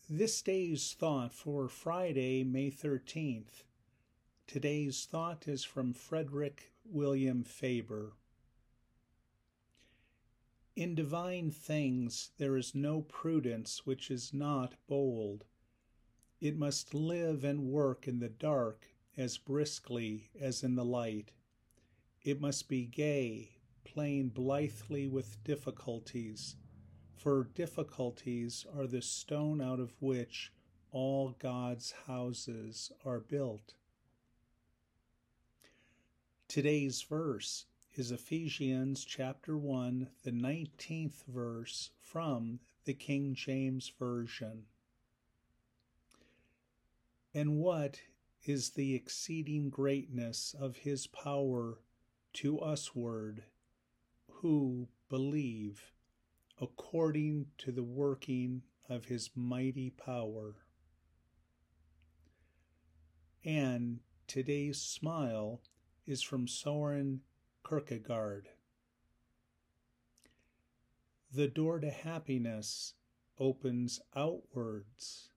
This day's thought for Friday, May 13th. Today's thought is from Frederick William Faber. In divine things there is no prudence which is not bold. It must live and work in the dark as briskly as in the light. It must be gay, playing blithely with difficulties, for difficulties are the stone out of which all God's houses are built. Today's verse is Ephesians chapter 1, the 19th verse from the King James Version. And what is the exceeding greatness of his power to usward, who believe, according to the working of his mighty power. And today's smile is from Soren Kierkegaard. The door to happiness opens outwards.